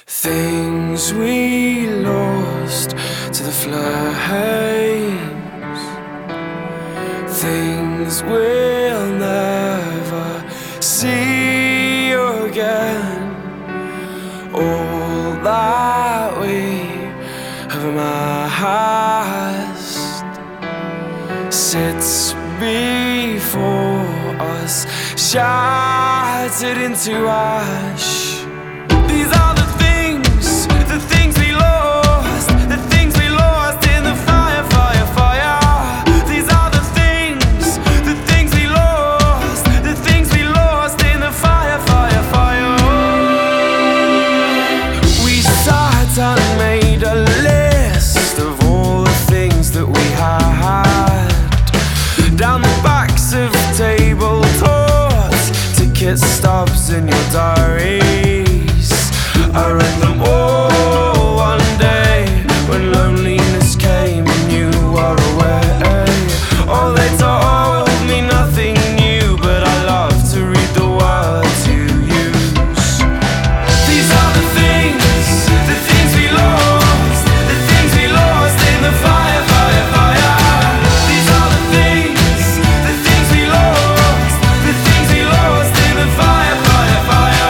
Things we lost to the flames, things we'll never see again. All that we have amassed sits before us, shattered into ash. These are the things we lost, the things we lost in the fire, fire, fire. These are the things we lost, the things we lost in the fire, fire, fire. We sat and made a list of all the things that we had down the backs of tabletops, ticket stubs in your diaries. I read them all one day when loneliness came and you were away. Oh, they told me nothing new, but I love to read the words you use. These are the things we lost, the things we lost in the fire, fire, fire. These are the things we lost, the things we lost in the fire, fire, fire.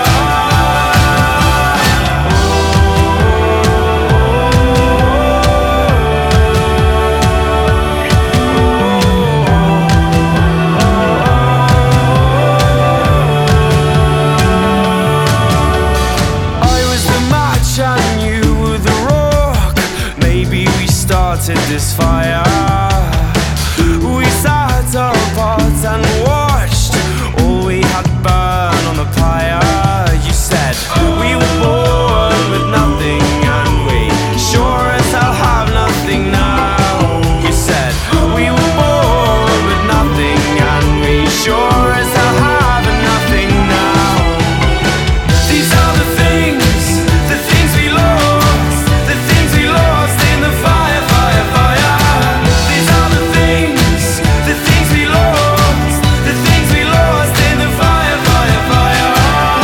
And you were the rock. Maybe we started this fire. We sat apart and watched all we had burn on the pyre. You said we were born with nothing, and we sure as hell have nothing now. You said we were born with nothing, and we sure as hell have nothing now. These are the things we lost, the things we lost in the fire, fire, fire. These are the things we lost, the things we lost in the fire, fire, fire.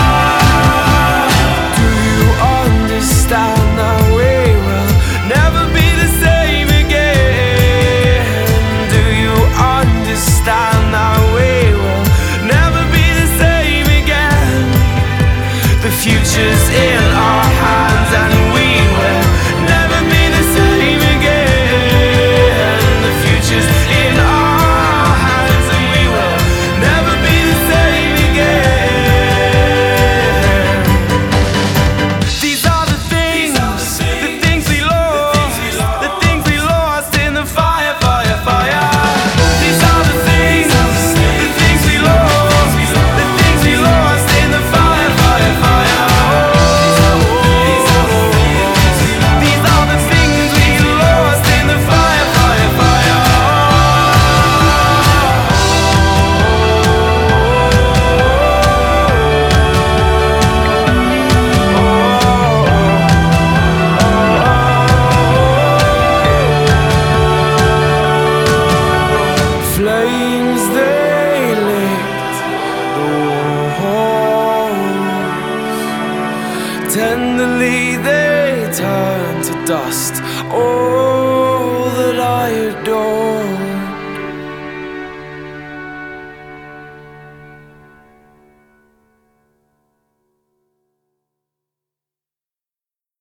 Do you understand that we will never be the same again? Do you understand that we will never be the same again? The future's in our hands and we will never be the same again. The future's in our hands and we will never be the same again. These are the things we lost, the things we lost in the fire, fire, fire. These are the things we lost, the things we lost in the fire, fire, fire. These are the things we lost in the fire, fire, fire. Flames, they licked the walls. Tenderly they turned to dust all that I adore.